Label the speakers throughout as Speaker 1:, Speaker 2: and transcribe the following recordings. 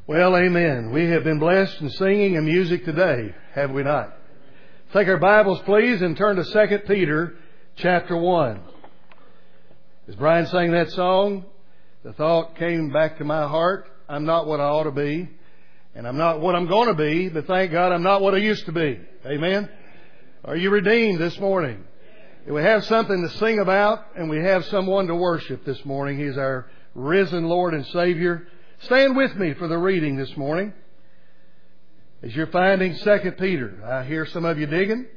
Speaker 1: Well, amen. We have been blessed in singing and music today, have we not? Take our Bibles, please, and turn to 2 Peter chapter 1. As Brian sang that song, the thought came back to my heart, I'm not what I ought to be, and I'm not what I'm going to be, but thank God I'm not what I used to be. Amen? Are you redeemed this morning? We have something to sing about, and we have someone to worship this morning. He's our risen Lord and Savior. Stand with me for the reading this morning. As you're finding 2 Peter, I hear some of you digging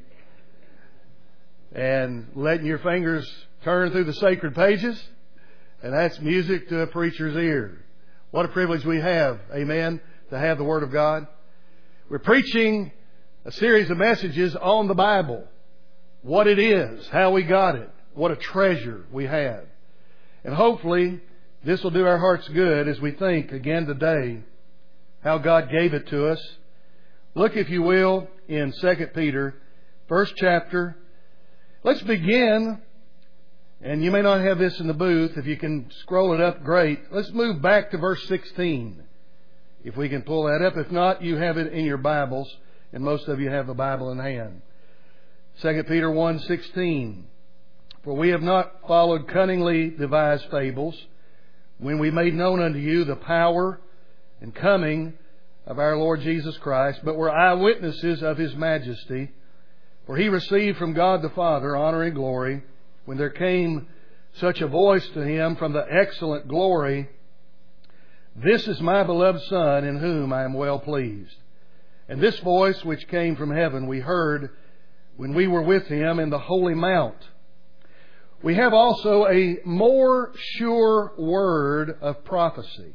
Speaker 1: and letting your fingers turn through the sacred pages, and that's music to a preacher's ear. What a privilege we have, amen, to have the Word of God. We're preaching a series of messages on the Bible, what it is, how we got it, what a treasure we have. And hopefully this will do our hearts good as we think again today how God gave it to us. Look, if you will, in 2 Peter, first chapter. Let's begin, and you may not have this in the booth. If you can scroll it up, great. Let's move back to verse 16, if we can pull that up. If not, you have it in your Bibles, and most of you have the Bible in hand. 2 Peter 1:16. For we have not followed cunningly devised fables, when we made known unto you the power and coming of our Lord Jesus Christ, but were eyewitnesses of His majesty. For He received from God the Father honor and glory, when there came such a voice to Him from the excellent glory, This is my beloved Son, in whom I am well pleased. And this voice which came from heaven we heard when we were with Him in the holy mount. We have also a more sure word of prophecy,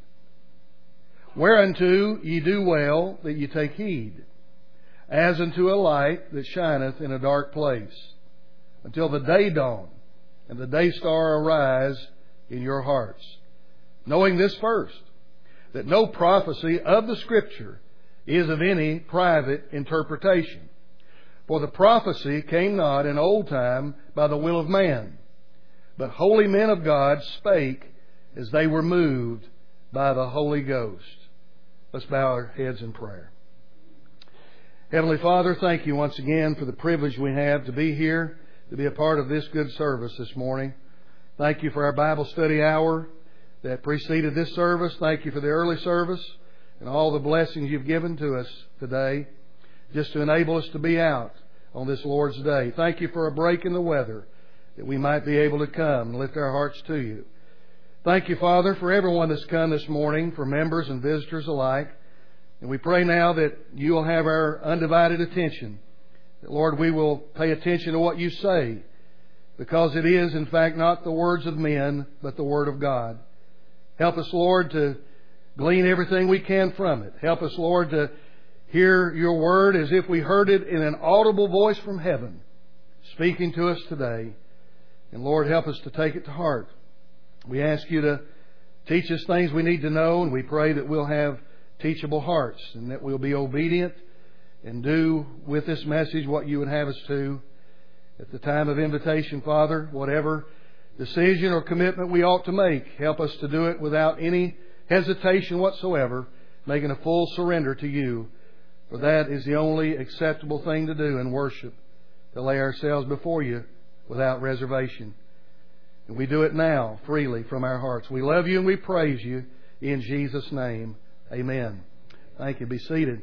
Speaker 1: whereunto ye do well that ye take heed, as unto a light that shineth in a dark place, until the day dawn and the day star arise in your hearts. Knowing this first, that no prophecy of the Scripture is of any private interpretation. For the prophecy came not in old time by the will of man, but holy men of God spake as they were moved by the Holy Ghost. Let's bow our heads in prayer. Heavenly Father, thank you once again for the privilege we have to be here, to be a part of this good service this morning. Thank you for our Bible study hour that preceded this service. Thank you for the early service and all the blessings you've given to us today, just to enable us to be out on this Lord's Day. Thank you for a break in the weather, that we might be able to come and lift our hearts to you. Thank you, Father, for everyone that's come this morning, for members and visitors alike. And we pray now that you will have our undivided attention. That, Lord, we will pay attention to what you say, because it is, in fact, not the words of men, but the Word of God. Help us, Lord, to glean everything we can from it. Help us, Lord, to hear your Word as if we heard it in an audible voice from heaven, speaking to us today. And Lord, help us to take it to heart. We ask you to teach us things we need to know, and we pray that we'll have teachable hearts and that we'll be obedient and do with this message what you would have us to. At the time of invitation, Father, whatever decision or commitment we ought to make, help us to do it without any hesitation whatsoever, making a full surrender to you. For that is the only acceptable thing to do in worship, to lay ourselves before you without reservation. And we do it now freely from our hearts. We love you and we praise you in Jesus' name. Amen. Thank you. Be seated.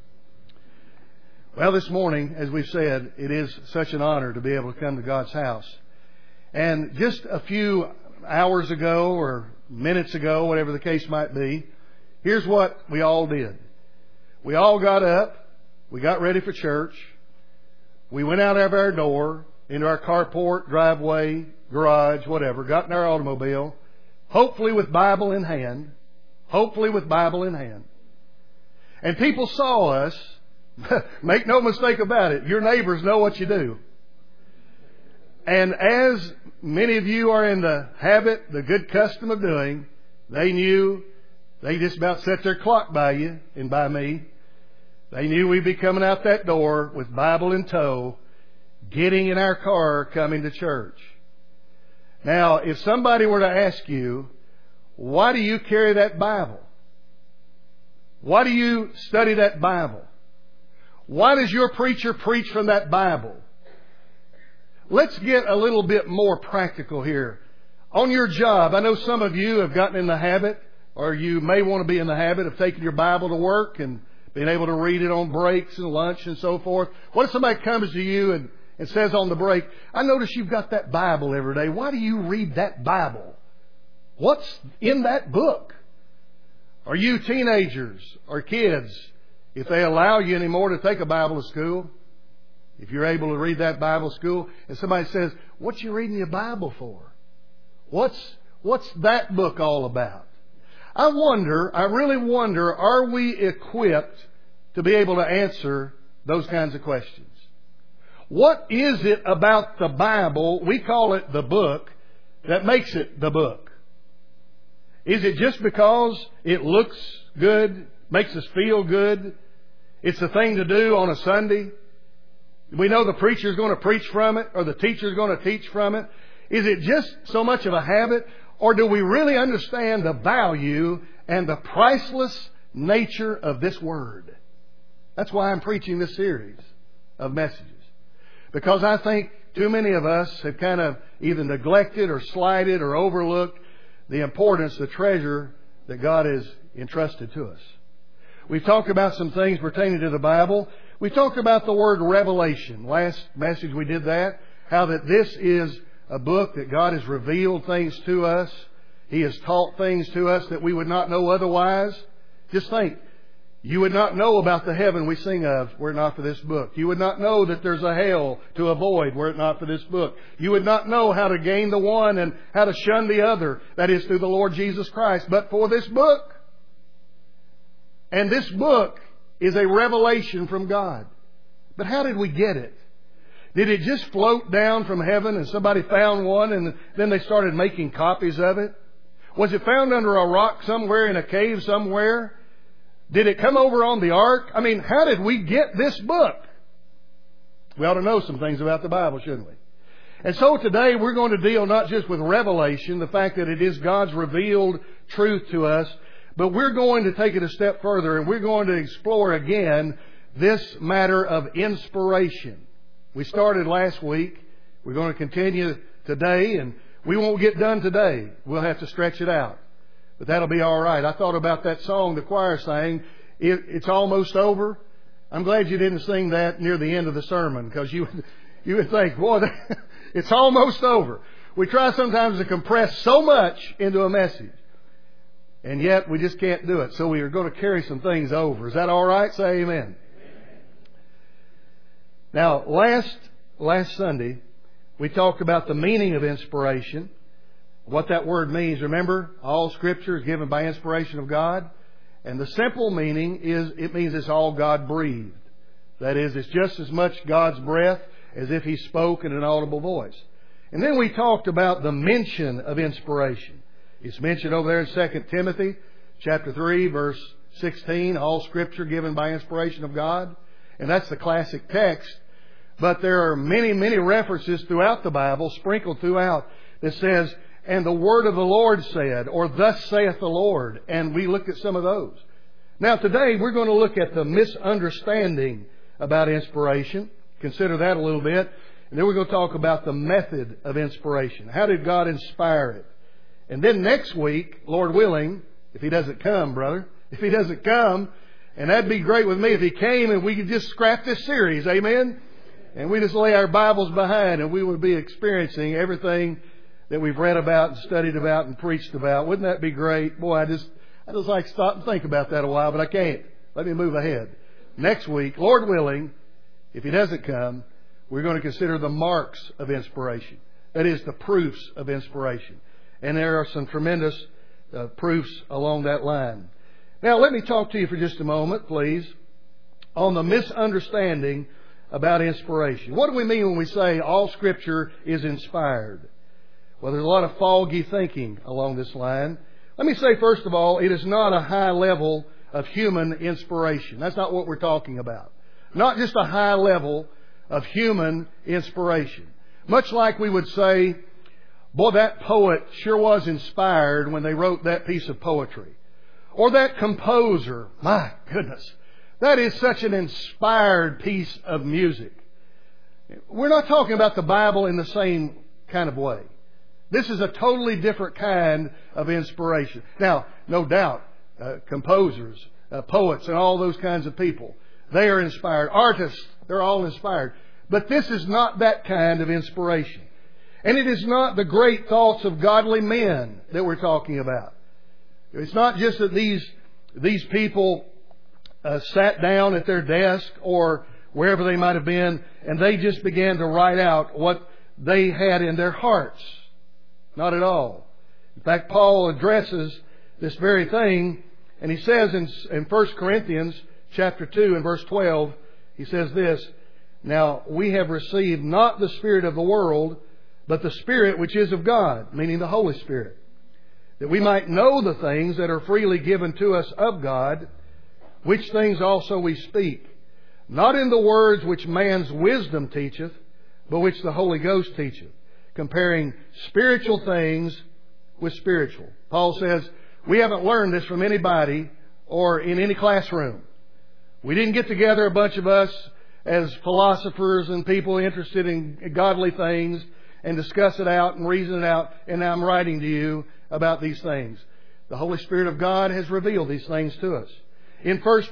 Speaker 1: Well, this morning, as we've said, it is such an honor to be able to come to God's house. And just a few hours ago or minutes ago, whatever the case might be, here's what we all did. We all got up. We got ready for church. We went out of our door into our carport, driveway, garage, whatever, got in our automobile, hopefully with Bible in hand. Hopefully with Bible in hand. And people saw us. Make no mistake about it. Your neighbors know what you do. And as many of you are in the habit, the good custom of doing, they knew, they just about set their clock by you and by me. They knew we'd be coming out that door with Bible in tow, getting in our car, coming to church. Now, if somebody were to ask you, why do you carry that Bible? Why do you study that Bible? Why does your preacher preach from that Bible? Let's get a little bit more practical here. On your job, I know some of you have gotten in the habit, or you may want to be in the habit of taking your Bible to work and being able to read it on breaks and lunch and so forth. What if somebody comes to you and says on the break, I notice you've got that Bible every day. Why do you read that Bible? What's in that book? Are you teenagers or kids, if they allow you anymore to take a Bible to school, if you're able to read that Bible school, and somebody says, what you reading your Bible for? What's that book all about? I really wonder, are we equipped to be able to answer those kinds of questions? What is it about the Bible, we call it the book, that makes it the book? Is it just because it looks good, makes us feel good? It's a thing to do on a Sunday? We know the preacher's going to preach from it, or the teacher's going to teach from it. Is it just so much of a habit, or do we really understand the value and the priceless nature of this Word? That's why I'm preaching this series of messages. Because I think too many of us have kind of either neglected or slighted or overlooked the importance, the treasure that God has entrusted to us. We've talked about some things pertaining to the Bible. We talked about the word revelation. Last message we did that. How that this is a book that God has revealed things to us. He has taught things to us that we would not know otherwise. Just think, you would not know about the heaven we sing of were it not for this book. You would not know that there's a hell to avoid were it not for this book. You would not know how to gain the one and how to shun the other. That is through the Lord Jesus Christ. But for this book. And this book is a revelation from God. But how did we get it? Did it just float down from heaven and somebody found one and then they started making copies of it? Was it found under a rock somewhere in a cave somewhere? Did it come over on the ark? I mean, how did we get this book? We ought to know some things about the Bible, shouldn't we? And so today we're going to deal not just with revelation, the fact that it is God's revealed truth to us, but we're going to take it a step further and we're going to explore again this matter of inspiration. We started last week. We're going to continue today, and we won't get done today. We'll have to stretch it out. But that'll be all right. I thought about that song the choir sang, It's Almost Over. I'm glad you didn't sing that near the end of the sermon, because you would think, boy, it's almost over. We try sometimes to compress so much into a message, and yet we just can't do it. So we are going to carry some things over. Is that all right? Say amen. Now, last Sunday, we talked about the meaning of inspiration, what that word means. Remember, all Scripture is given by inspiration of God. And the simple meaning is, it means it's all God-breathed. That is, it's just as much God's breath as if He spoke in an audible voice. And then we talked about the mention of inspiration. It's mentioned over there in 2 Timothy chapter 3, verse 16, all Scripture given by inspiration of God. And that's the classic text. But there are many, many references throughout the Bible, sprinkled throughout, that says, and the word of the Lord said, or thus saith the Lord. And we looked at some of those. Now today we're going to look at the misunderstanding about inspiration. Consider that a little bit. And then we're going to talk about the method of inspiration. How did God inspire it? And then next week, Lord willing, if He doesn't come, brother, if He doesn't come, and that'd be great with me if He came and we could just scrap this series, amen? And we just lay our Bibles behind and we would be experiencing everything that we've read about and studied about and preached about. Wouldn't that be great? Boy, I just like to stop and think about that a while, but I can't. Let me move ahead. Next week, Lord willing, if He doesn't come, we're going to consider the marks of inspiration. That is, the proofs of inspiration. And there are some tremendous proofs along that line. Now, let me talk to you for just a moment, please, on the misunderstanding about inspiration. What do we mean when we say all Scripture is inspired? Well, there's a lot of foggy thinking along this line. Let me say, first of all, it is not a high level of human inspiration. That's not what we're talking about. Not just a high level of human inspiration. Much like we would say, boy, that poet sure was inspired when they wrote that piece of poetry. or that composer. My goodness, that is such an inspired piece of music. We're not talking about the Bible in the same kind of way. This is a totally different kind of inspiration. Now, no doubt, composers, poets, and all those kinds of people, they are inspired. Artists, they're all inspired. But this is not that kind of inspiration. And it is not the great thoughts of godly men that we're talking about. It's not just that these people sat down at their desk or wherever they might have been, and they just began to write out what they had in their hearts. Not at all. In fact, Paul addresses this very thing, and he says in 1 Corinthians chapter 2 and verse 12, he says this, "Now we have received not the spirit of the world, but the Spirit which is of God," meaning the Holy Spirit, "that we might know the things that are freely given to us of God, which things also we speak, not in the words which man's wisdom teacheth, but which the Holy Ghost teacheth, comparing spiritual things with spiritual." Paul says, we haven't learned this from anybody or in any classroom. We didn't get together, a bunch of us, as philosophers and people interested in godly things, and discuss it out and reason it out, and now I'm writing to you about these things. The Holy Spirit of God has revealed these things to us. In 1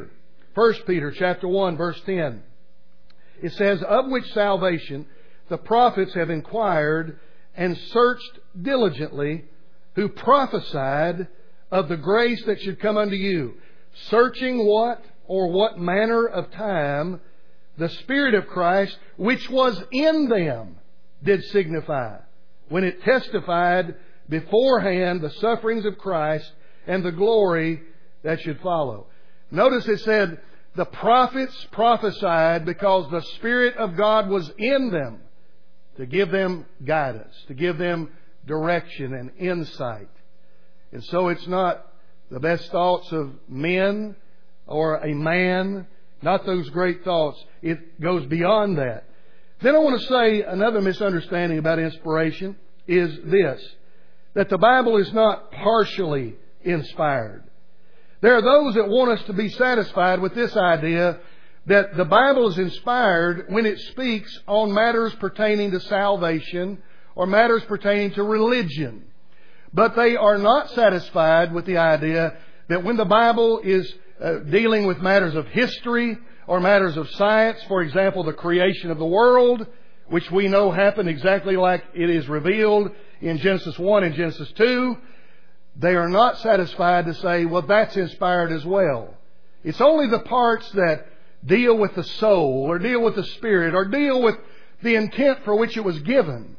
Speaker 1: Peter chapter 1, verse 10, it says, "Of which salvation the prophets have inquired and searched diligently, who prophesied of the grace that should come unto you, searching what manner of time the Spirit of Christ, which was in them, did signify, when it testified beforehand the sufferings of Christ and the glory that should follow." Notice it said, the prophets prophesied because the Spirit of God was in them to give them guidance, to give them direction and insight. And so it's not the best thoughts of men or a man, not those great thoughts. It goes beyond that. Then I want to say another misunderstanding about inspiration is this, that the Bible is not partially inspired. There are those that want us to be satisfied with this idea that the Bible is inspired when it speaks on matters pertaining to salvation or matters pertaining to religion. But they are not satisfied with the idea that when the Bible is dealing with matters of history or matters of science, for example, the creation of the world, which we know happened exactly like it is revealed in Genesis 1 and Genesis 2, they are not satisfied to say, well, that's inspired as well. It's only the parts that deal with the soul or deal with the spirit or deal with the intent for which it was given.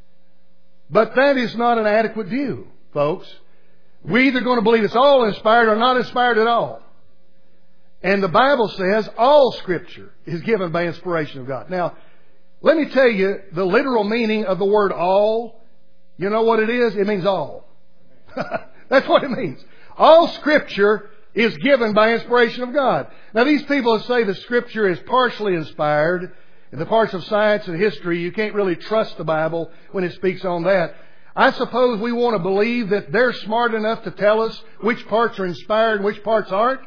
Speaker 1: But that is not an adequate view, folks. We're either going to believe it's all inspired or not inspired at all. And the Bible says all Scripture is given by inspiration of God. Now, let me tell you the literal meaning of the word all. You know what it is? It means all. That's what it means. All Scripture is given by inspiration of God. Now, these people that say the Scripture is partially inspired, in the parts of science and history, you can't really trust the Bible when it speaks on that. I suppose we want to believe that they're smart enough to tell us which parts are inspired and which parts aren't.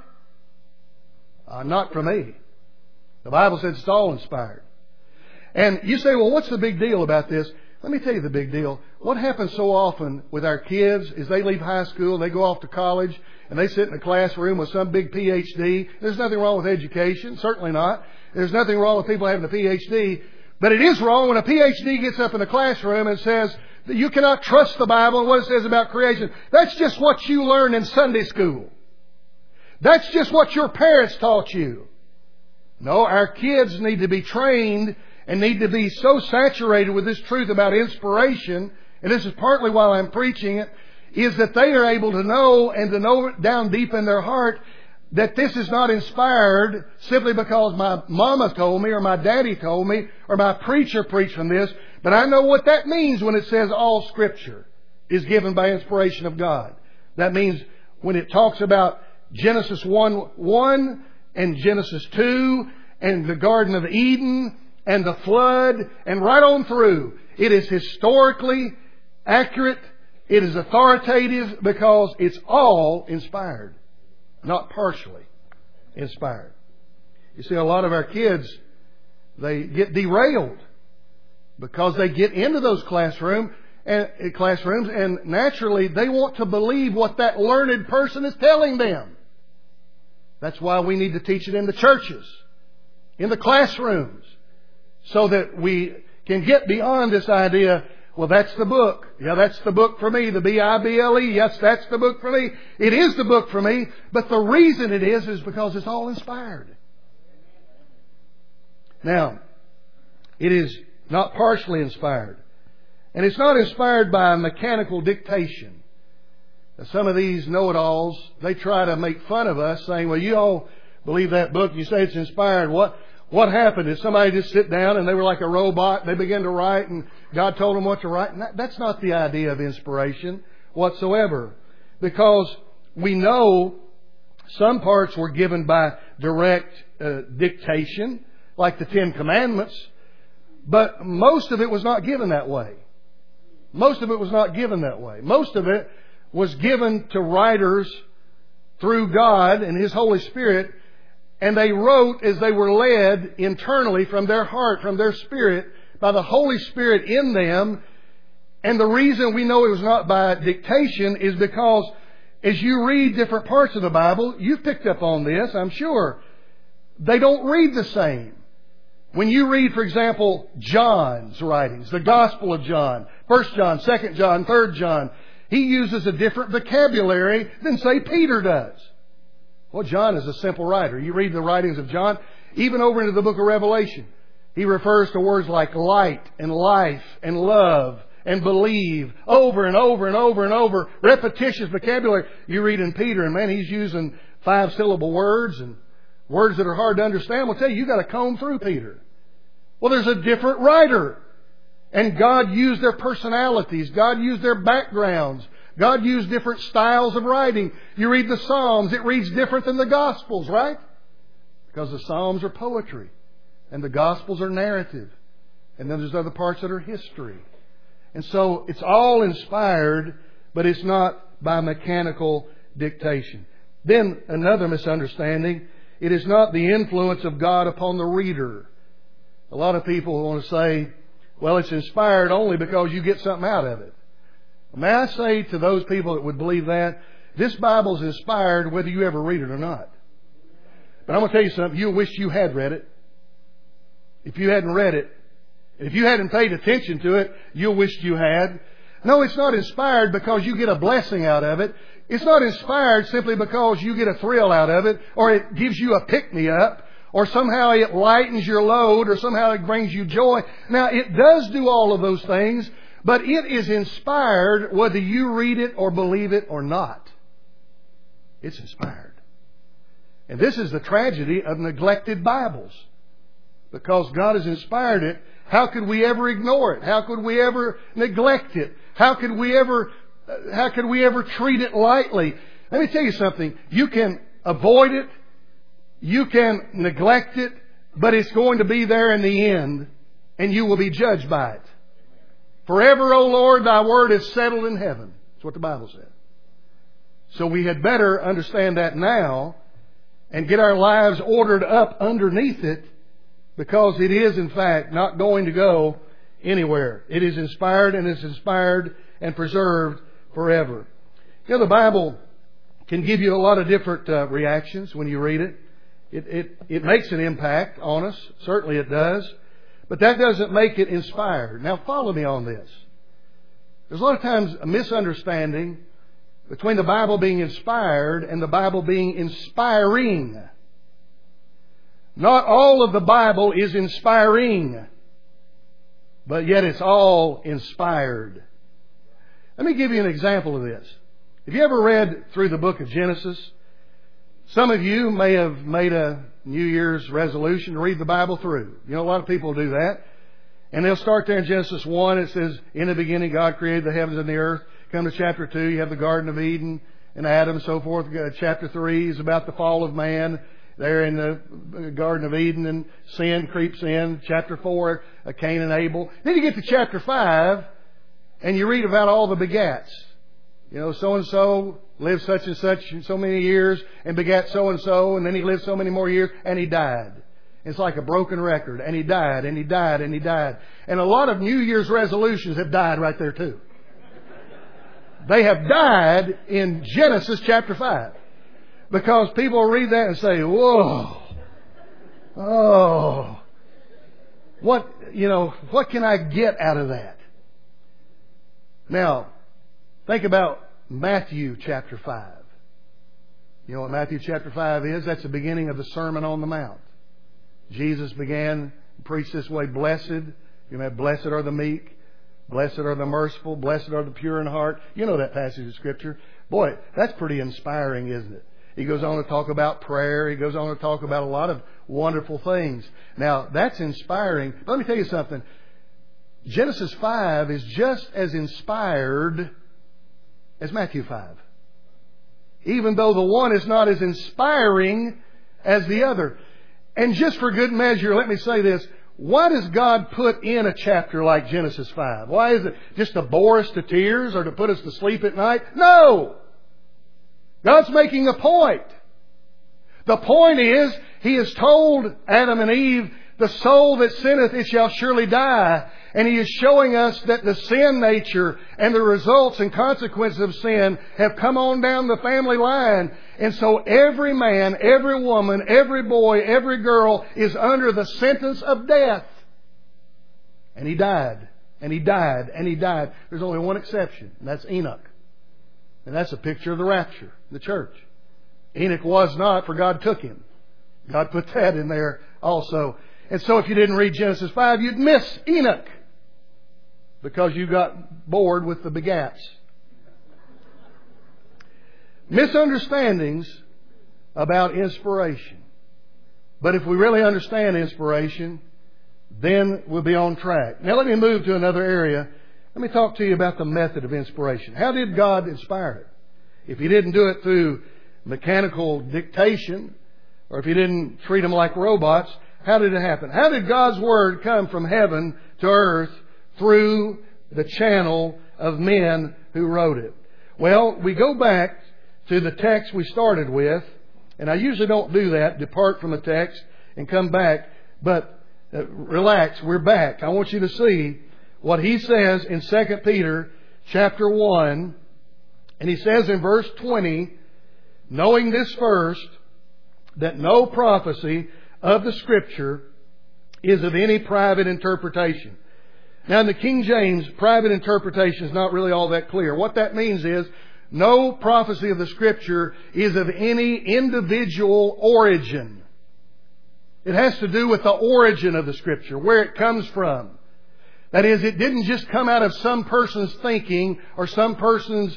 Speaker 1: Not for me. The Bible says it's all inspired. And you say, well, what's the big deal about this? Let me tell you the big deal. What happens so often with our kids is they leave high school, they go off to college, and they sit in a classroom with some big PhD. There's nothing wrong with education. Certainly not. There's nothing wrong with people having a PhD. But it is wrong when a PhD gets up in the classroom and says that you cannot trust the Bible and what it says about creation. That's just what you learned in Sunday school. That's just what your parents taught you. No, our kids need to be trained and need to be so saturated with this truth about inspiration, and this is partly why I'm preaching it, is that they are able to know and to know it down deep in their heart that this is not inspired simply because my mama told me or my daddy told me or my preacher preached from this, but I know what that means when it says all Scripture is given by inspiration of God. That means when it talks about Genesis 1:1 and Genesis 2 and the Garden of Eden and the flood and right on through, it is historically accurate It is authoritative because it's all inspired, not partially inspired. You see, a lot of our kids, they get derailed because they get into those classrooms and naturally they want to believe what that learned person is telling them. That's why we need to teach it in the churches, in the classrooms, so that we can get beyond this idea, well, that's the book. Yeah, that's the book for me. The Bible. Yes, that's the book for me. It is the book for me. But the reason it is because it's all inspired. Now, it is not partially inspired. And it's not inspired by mechanical dictation. Now, some of these know-it-alls, they try to make fun of us, saying, well, you all believe that book. You say it's inspired. What happened? Did somebody just sit down and they were like a robot? They began to write and God told them what to write? And that's not the idea of inspiration whatsoever. Because we know some parts were given by direct dictation, like the Ten Commandments. But most of it was not given that way. Most of it was not given that way. Most of it was given to writers through God and His Holy Spirit. And they wrote as they were led internally from their heart, from their spirit, by the Holy Spirit in them. And the reason we know it was not by dictation is because as you read different parts of the Bible, you've picked up on this, I'm sure. They don't read the same. When you read, for example, John's writings, the Gospel of John, 1 John, 2 John, 3 John, he uses a different vocabulary than, say, Peter does. Well, John is a simple writer. You read the writings of John, even over into the book of Revelation. He refers to words like light and life and love and believe over and over and over and over. Repetitious vocabulary. You read in Peter and man, he's using 5-syllable words and words that are hard to understand. Well, tell you, you've got to comb through Peter. Well, there's a different writer. And God used their personalities. God used their backgrounds. God used different styles of writing. You read the Psalms, it reads different than the Gospels, right? Because the Psalms are poetry and the Gospels are narrative. And then there's other parts that are history. And so it's all inspired, but it's not by mechanical dictation. Then another misunderstanding, it is not the influence of God upon the reader. A lot of people want to say, well, it's inspired only because you get something out of it. May I say to those people that would believe that, this Bible is inspired whether you ever read it or not. But I'm going to tell you something, you'll wish you had read it. If you hadn't read it, and if you hadn't paid attention to it, you'll wish you had. No, it's not inspired because you get a blessing out of it. It's not inspired simply because you get a thrill out of it, or it gives you a pick-me-up, or somehow it lightens your load, or somehow it brings you joy. Now, it does do all of those things, but it is inspired whether you read it or believe it or not. It's inspired. And this is the tragedy of neglected Bibles. Because God has inspired it, how could we ever ignore it? How could we ever neglect it? How could we ever treat it lightly? Let me tell you something. You can avoid it. You can neglect it. But it's going to be there in the end. And you will be judged by it. Forever, O Lord, Thy word is settled in heaven. That's what the Bible said. So we had better understand that now and get our lives ordered up underneath it, because it is, in fact, not going to go anywhere. It is inspired, and it's inspired and preserved forever. You know, the Bible can give you a lot of different reactions when you read it. It makes an impact on us. Certainly it does. But that doesn't make it inspired. Now follow me on this. There's a lot of times a misunderstanding between the Bible being inspired and the Bible being inspiring. Not all of the Bible is inspiring, but yet it's all inspired. Let me give you an example of this. Have you ever read through the book of Genesis? Some of you may have made a New Year's resolution to read the Bible through. You know, a lot of people do that. And they'll start there in Genesis 1. It says, in the beginning God created the heavens and the earth. Come to chapter 2, you have the Garden of Eden and Adam and so forth. Chapter 3 is about the fall of man there in the Garden of Eden, and sin creeps in. Chapter 4, Cain and Abel. Then you get to chapter 5 and you read about all the begats. so-and-so lived such and such so many years and begat so-and-so, and then he lived so many more years and he died. It's like a broken record. And he died, and he died, and he died. And a lot of New Year's resolutions have died right there too. They have died in Genesis chapter 5. Because people read that and say, whoa, oh, what can I get out of that? Now, think about Matthew chapter 5. You know what Matthew chapter 5 is? That's the beginning of the Sermon on the Mount. Jesus began to preach this way, blessed are the meek, blessed are the merciful, blessed are the pure in heart. You know that passage of Scripture. Boy, that's pretty inspiring, isn't it? He goes on to talk about prayer. He goes on to talk about a lot of wonderful things. Now, that's inspiring. But let me tell you something. Genesis 5 is just as inspired as Matthew 5. Even though the one is not as inspiring as the other. And just for good measure, let me say this. Why does God put in a chapter like Genesis 5? Why is it just to bore us to tears or to put us to sleep at night? No! God's making a point. The point is, He has told Adam and Eve, the soul that sinneth, it shall surely die. And He is showing us that the sin nature and the results and consequences of sin have come on down the family line. And so every man, every woman, every boy, every girl is under the sentence of death. And he died. And he died. And he died. There's only one exception. And that's Enoch. And that's a picture of the rapture, the church. Enoch was not, for God took him. God put that in there also. And so if you didn't read Genesis 5, you'd miss Enoch. Because you got bored with the begats. Misunderstandings about inspiration. But if we really understand inspiration, then we'll be on track. Now let me move to another area. Let me talk to you about the method of inspiration. How did God inspire it? If He didn't do it through mechanical dictation, or if He didn't treat them like robots, how did it happen? How did God's Word come from heaven to earth through the channel of men who wrote it? Well, we go back to the text we started with, and I usually don't do that, depart from the text and come back, but relax, we're back. I want you to see what he says in 2 Peter chapter 1, and he says in verse 20, knowing this first, that no prophecy of the Scripture is of any private interpretation. Now in the King James, private interpretation is not really all that clear. What that means is, no prophecy of the Scripture is of any individual origin. It has to do with the origin of the Scripture, where it comes from. That is, it didn't just come out of some person's thinking or some person's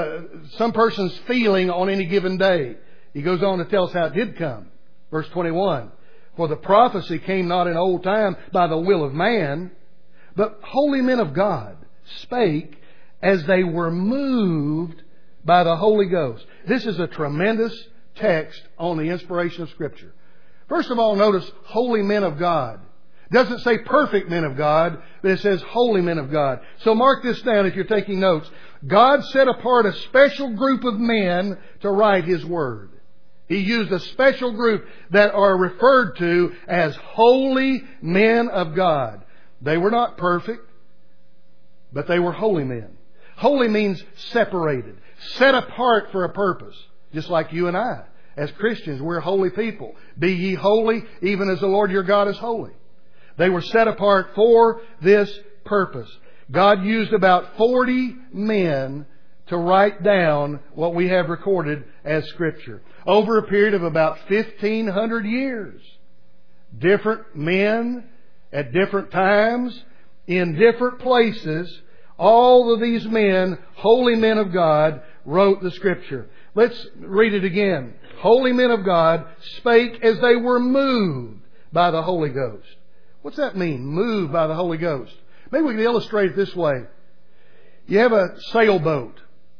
Speaker 1: feeling on any given day. He goes on to tell us how it did come. Verse 21. For the prophecy came not in old time by the will of man, but holy men of God spake as they were moved by the Holy Ghost. This is a tremendous text on the inspiration of Scripture. First of all, notice holy men of God. It doesn't say perfect men of God, but it says holy men of God. So mark this down if you're taking notes. God set apart a special group of men to write His Word. He used a special group that are referred to as holy men of God. They were not perfect, but they were holy men. Holy means separated, set apart for a purpose, just like you and I. As Christians, we're holy people. Be ye holy, even as the Lord your God is holy. They were set apart for this purpose. God used about 40 men to write down what we have recorded as Scripture. Over a period of about 1,500 years. Different men at different times, in different places, all of these men, holy men of God, wrote the Scripture. Let's read it again. Holy men of God spake as they were moved by the Holy Ghost. What's that mean? Moved by the Holy Ghost. Maybe we can illustrate it this way. You have a sailboat.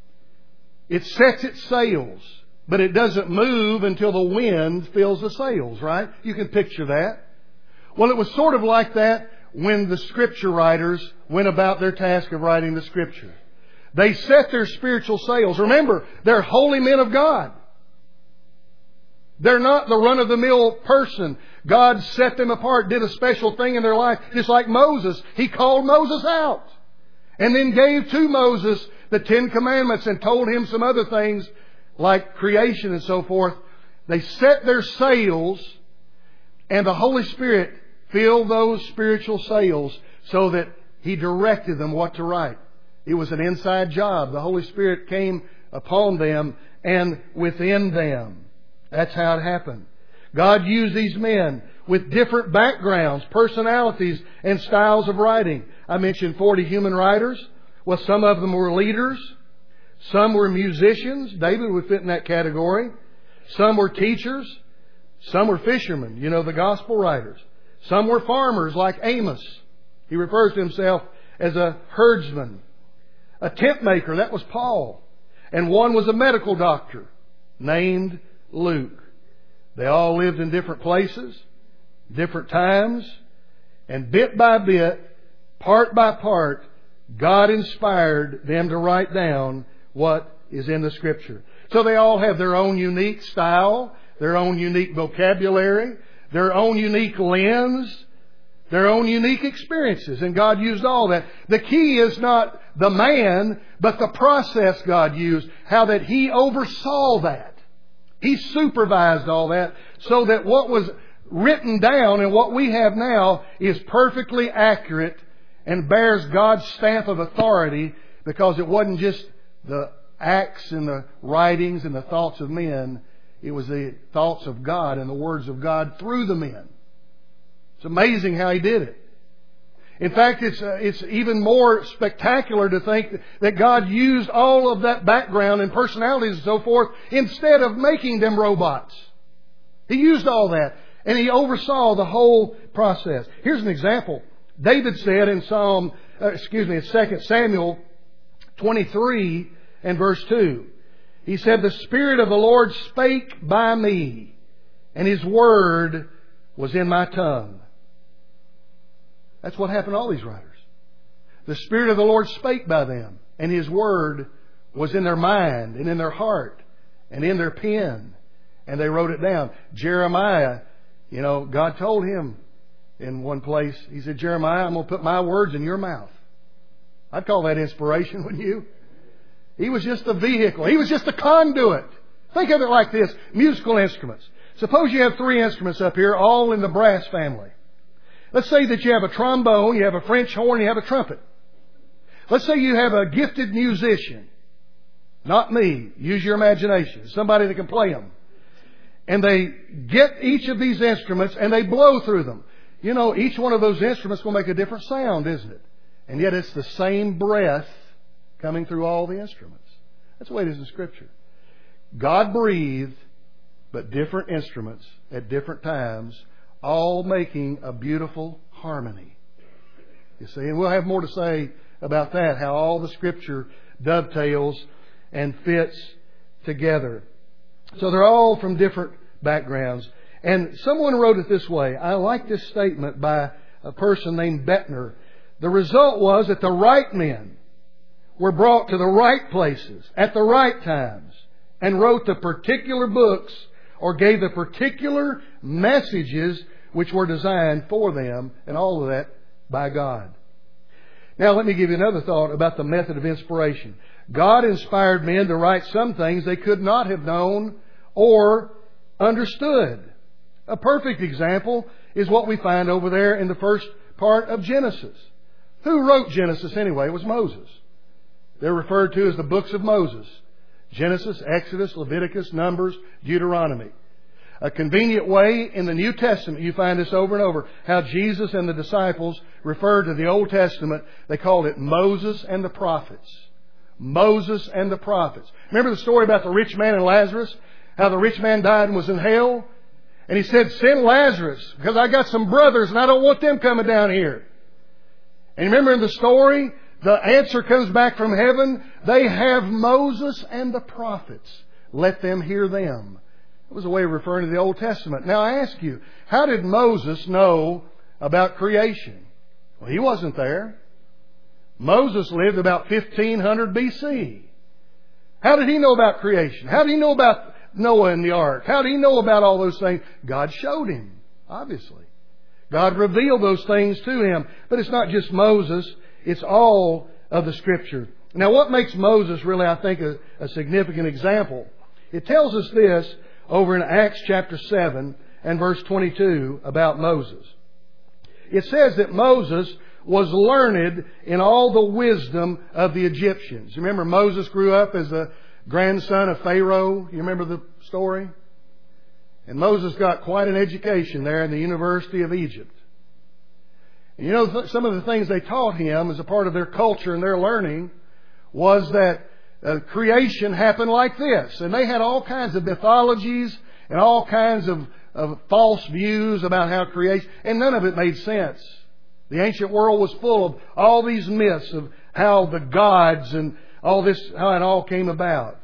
Speaker 1: It sets its sails, but it doesn't move until the wind fills the sails, right? You can picture that. Well, it was sort of like that when the Scripture writers went about their task of writing the Scripture. They set their spiritual sails. Remember, they're holy men of God. They're not the run-of-the-mill person. God set them apart, did a special thing in their life, just like Moses. He called Moses out and then gave to Moses the 10 Commandments and told him some other things like creation and so forth. They set their sails, and the Holy Spirit filled those spiritual sails so that He directed them what to write. It was an inside job. The Holy Spirit came upon them and within them. That's how it happened. God used these men with different backgrounds, personalities, and styles of writing. I mentioned 40 human writers. Well, some of them were leaders. Some were musicians. David would fit in that category. Some were teachers. Some were fishermen, the gospel writers. Some were farmers like Amos. He refers to himself as a herdsman. A tent maker, that was Paul. And one was a medical doctor named Luke. They all lived in different places, different times, and bit by bit, part by part, God inspired them to write down what is in the Scripture. So they all have their own unique style, their own unique vocabulary, their own unique lens, their own unique experiences. And God used all that. The key is not the man, but the process God used. How that He oversaw that. He supervised all that so that what was written down and what we have now is perfectly accurate and bears God's stamp of authority, because it wasn't just the acts and the writings and the thoughts of men. It was the thoughts of God and the words of God through the men. It's amazing how He did it. In fact, it's even more spectacular to think that God used all of that background and personalities and so forth instead of making them robots. He used all that, and He oversaw the whole process. Here's an example. David said in 2 Samuel 23 and verse 2. He said, "The Spirit of the Lord spake by me, and His word was in my tongue." That's what happened to all these writers. The Spirit of the Lord spake by them, and His word was in their mind and in their heart and in their pen, and they wrote it down. Jeremiah, God told him in one place, He said, "Jeremiah, I'm going to put my words in your mouth." I'd call that inspiration, wouldn't you? He was just a vehicle. He was just a conduit. Think of it like this. Musical instruments. Suppose you have 3 instruments up here, all in the brass family. Let's say that you have a trombone, you have a French horn, you have a trumpet. Let's say you have a gifted musician. Not me. Use your imagination. Somebody that can play them. And they get each of these instruments and they blow through them. Each one of those instruments will make a different sound, isn't it? And yet it's the same breath coming through all the instruments. That's the way it is in Scripture. God breathed, but different instruments at different times, all making a beautiful harmony. You see, and we'll have more to say about that, how all the Scripture dovetails and fits together. So they're all from different backgrounds. And someone wrote it this way. I like this statement by a person named Bettner. The result was that the right men were brought to the right places at the right times and wrote the particular books or gave the particular messages which were designed for them, and all of that by God. Now let me give you another thought about the method of inspiration. God inspired men to write some things they could not have known or understood. A perfect example is what we find over there in the first part of Genesis. Who wrote Genesis anyway? It was Moses. They're referred to as the books of Moses. Genesis, Exodus, Leviticus, Numbers, Deuteronomy. A convenient way in the New Testament, you find this over and over, how Jesus and the disciples referred to the Old Testament. They called it Moses and the prophets. Moses and the prophets. Remember the story about the rich man and Lazarus? How the rich man died and was in hell? And he said, "Send Lazarus, because I got some brothers and I don't want them coming down here." And remember in the story, the answer comes back from heaven. They have Moses and the prophets. Let them hear them. It was a way of referring to the Old Testament. Now I ask you, how did Moses know about creation? Well, he wasn't there. Moses lived about 1500 BC. How did he know about creation? How did he know about Noah and the ark? How did he know about all those things? God showed him, obviously. God revealed those things to him. But it's not just Moses. It's all of the Scripture. Now, what makes Moses really, I think, a significant example? It tells us this over in Acts chapter 7 and verse 22 about Moses. It says that Moses was learned in all the wisdom of the Egyptians. You remember Moses grew up as the grandson of Pharaoh? You remember the story? And Moses got quite an education there in the University of Egypt. And you know, some of the things they taught him as a part of their culture and their learning was that creation happened like this. And they had all kinds of mythologies and all kinds of false views about how creation, and none of it made sense. The ancient world was full of all these myths of how the gods and all this, how it all came about.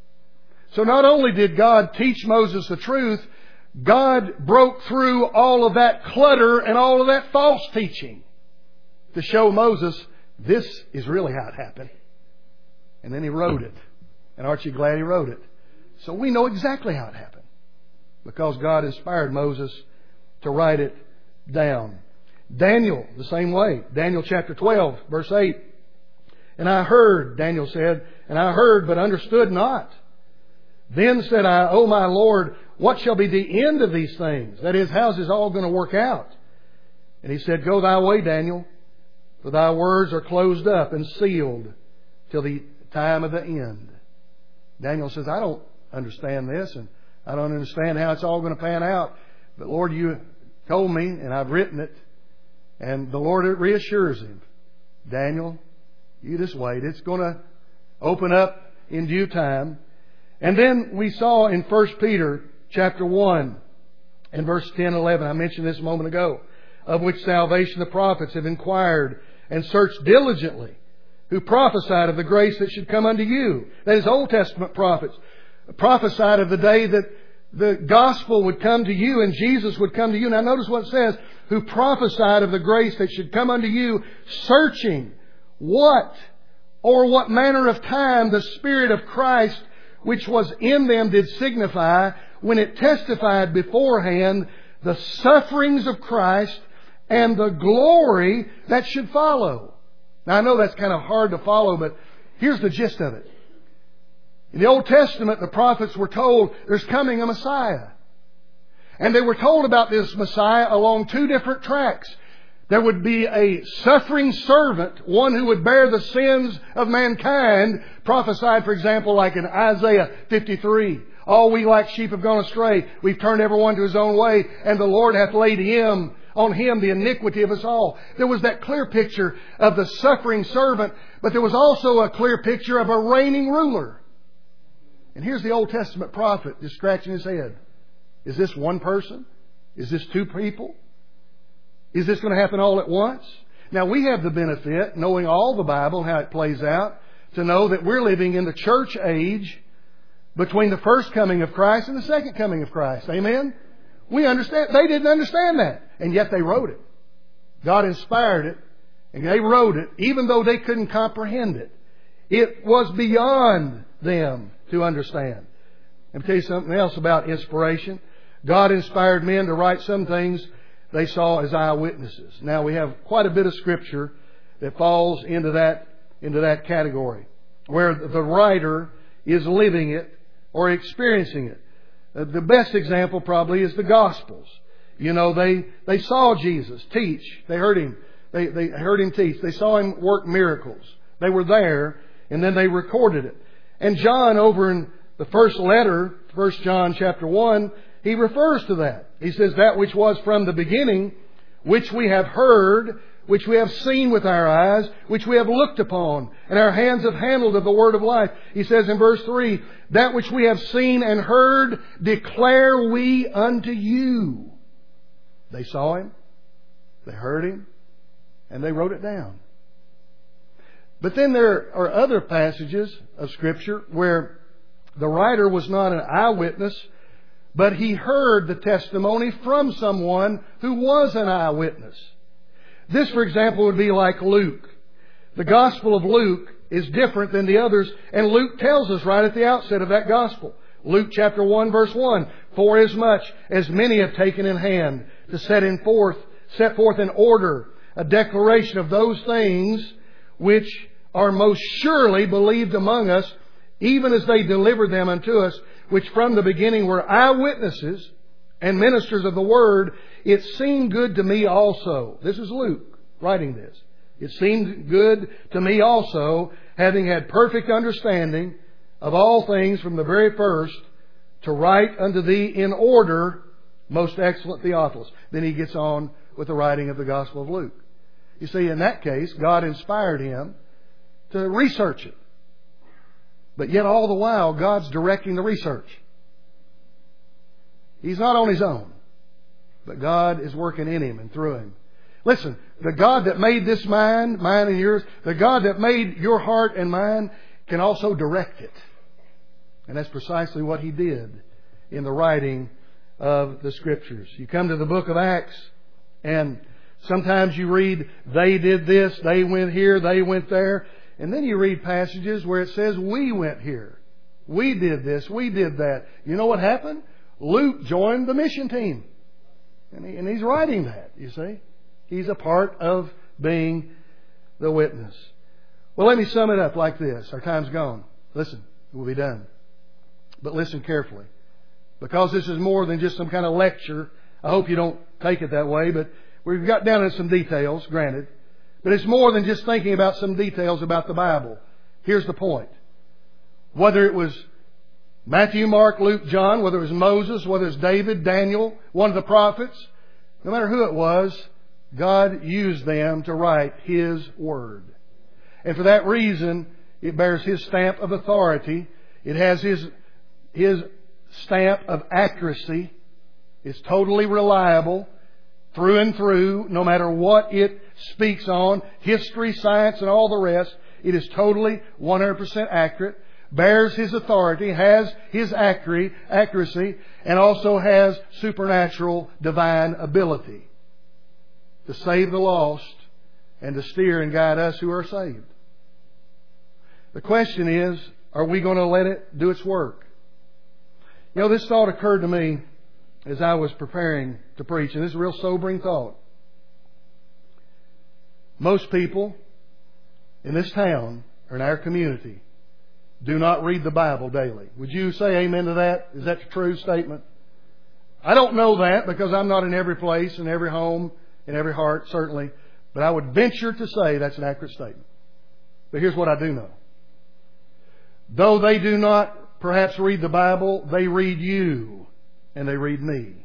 Speaker 1: So not only did God teach Moses the truth, God broke through all of that clutter and all of that false teaching to show Moses this is really how it happened. And then he wrote it. And aren't you glad he wrote it? So we know exactly how it happened, because God inspired Moses to write it down. Daniel, the same way. Daniel chapter 12, verse 8. And I heard, Daniel said, and I heard but understood not. Then said I, O my Lord, what shall be the end of these things? That is, how's this all going to work out? And he said, Go thy way, Daniel, for thy words are closed up and sealed till the time of the end. Daniel says, I don't understand this, and I don't understand how it's all going to pan out. But Lord, you told me, and I've written it. And the Lord reassures him, Daniel, you just wait. It's going to open up in due time. And then we saw in 1 Peter chapter 1 and verse 10 and 11, I mentioned this a moment ago, of which salvation the prophets have inquired and searched diligently, who prophesied of the grace that should come unto you. That is, Old Testament prophets prophesied of the day that the gospel would come to you and Jesus would come to you. Now notice what it says, who prophesied of the grace that should come unto you, searching what or what manner of time the Spirit of Christ which was in them did signify, when it testified beforehand the sufferings of Christ and the glory that should follow. Now I know that's kind of hard to follow, but here's the gist of it. In the Old Testament, the prophets were told there's coming a Messiah. And they were told about this Messiah along two different tracks. There would be a suffering servant, one who would bear the sins of mankind, prophesied, for example, like in Isaiah 53. All we like sheep have gone astray. We've turned everyone to his own way, and the Lord hath laid on him the iniquity of us all. There was that clear picture of the suffering servant, but there was also a clear picture of a reigning ruler. And here's the Old Testament prophet just scratching his head. Is this one person? Is this two people? Is this going to happen all at once? Now we have the benefit, knowing all the Bible, how it plays out, to know that we're living in the church age between the first coming of Christ and the second coming of Christ. Amen? We understand. They didn't understand that. And yet they wrote it. God inspired it. And they wrote it even though they couldn't comprehend it. It was beyond them to understand. Let me tell you something else about inspiration. God inspired men to write some things they saw as eyewitnesses. Now we have quite a bit of Scripture that falls into that category, where the writer is living it or experiencing it. The best example probably is the Gospels. You know, they saw Jesus teach. They heard him. They heard him teach. They saw him work miracles. They were there, and then they recorded it. And John, over in the first letter, 1 John chapter 1, he refers to that. He says, that which was from the beginning, which we have heard, which we have seen with our eyes, which we have looked upon, and our hands have handled of the word of life. He says in verse 3, that which we have seen and heard declare we unto you. They saw him, they heard him, and they wrote it down. But then there are other passages of Scripture where the writer was not an eyewitness, but he heard the testimony from someone who was an eyewitness. This, for example, would be like Luke. the Gospel of Luke is different than the others, and Luke tells us right at the outset of that Gospel. Luke chapter 1 verse 1, "Forasmuch as many have taken in hand to set forth in order a declaration of those things which are most surely believed among us, even as they delivered them unto us, which from the beginning were eyewitnesses and ministers of the Word, it seemed good to me also." This is Luke writing this. "It seemed good to me also, having had perfect understanding of all things from the very first, to write unto thee in order, most excellent Theophilus." Then he gets on with the writing of the Gospel of Luke. You see, in that case, God inspired him to research it. But yet all the while, God's directing the research. He's not on his own, but God is working in him and through him. Listen, the God that made this mine and yours, the God that made your heart and mine, can also direct it. And that's precisely what He did in the writing of the Scriptures. You come to the book of Acts, and sometimes you read, they did this, they went here, they went there. And then you read passages where it says, we went here, we did this, we did that. You know what happened? Luke joined the mission team. And he's writing that, you see. He's a part of being the witness. Well, let me sum it up like this. Our time's gone. Listen, we'll be done. But listen carefully. Because this is more than just some kind of lecture. I hope you don't take it that way, but we've got down into some details, granted. But it's more than just thinking about some details about the Bible. Here's the point. Whether it was Matthew, Mark, Luke, John, whether it was Moses, whether it was David, Daniel, one of the prophets, no matter who it was, God used them to write His Word. And for that reason, it bears His stamp of authority. It has His stamp of accuracy. It's totally reliable through and through, no matter what it speaks on, history, science, and all the rest. It is totally 100% accurate, bears His authority, has His accuracy, and also has supernatural divine ability to save the lost and to steer and guide us who are saved. The question is, are we going to let it do its work? You know, this thought occurred to me as I was preparing to preach, and this is a real sobering thought. Most people in this town or in our community do not read the Bible daily. Would you say amen to that? Is that a true statement? I don't know that because I'm not in every place, in every home, in every heart, certainly. But I would venture to say that's an accurate statement. But here's what I do know. Though they do not perhaps read the Bible, they read you and they read me.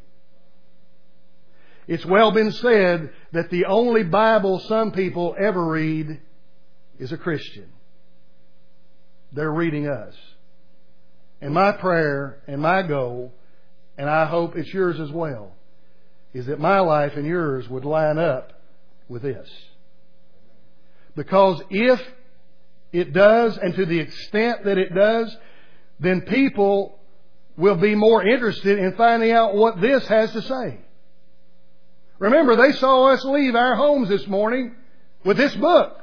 Speaker 1: It's well been said that the only Bible some people ever read is a Christian. They're reading us. And my prayer and my goal, and I hope it's yours as well, is that my life and yours would line up with this. Because if it does, and to the extent that it does, then people will be more interested in finding out what this has to say. Remember, they saw us leave our homes this morning with this book.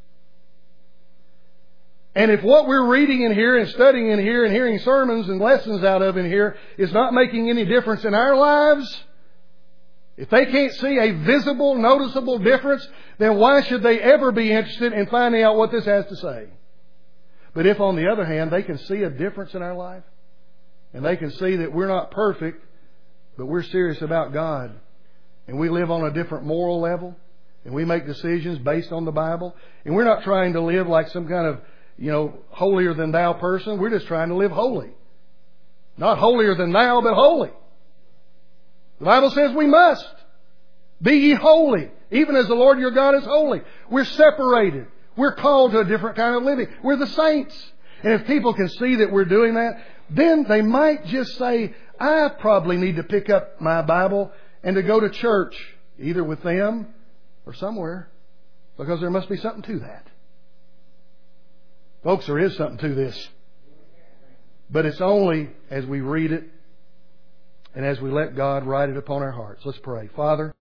Speaker 1: And if what we're reading in here and studying in here and hearing sermons and lessons out of in here is not making any difference in our lives, if they can't see a visible, noticeable difference, then why should they ever be interested in finding out what this has to say? But if, on the other hand, they can see a difference in our life, and they can see that we're not perfect, but we're serious about God, and we live on a different moral level, and we make decisions based on the Bible, and we're not trying to live like some kind of, holier than thou person. We're just trying to live holy. Not holier than thou, but holy. The Bible says we must. Be ye holy, even as the Lord your God is holy. We're separated. We're called to a different kind of living. We're the saints. And if people can see that we're doing that, then they might just say, I probably need to pick up my Bible and to go to church, either with them or somewhere, because there must be something to that. Folks, there is something to this. But it's only as we read it and as we let God write it upon our hearts. Let's pray. Father,